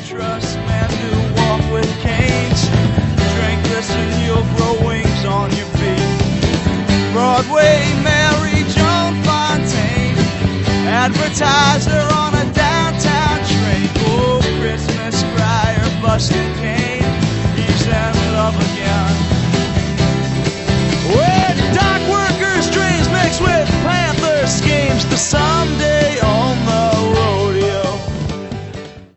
trust men who walk with canes. Drink this and you'll grow wings on your feet. Broadway Mary Joan Fontaine, advertiser on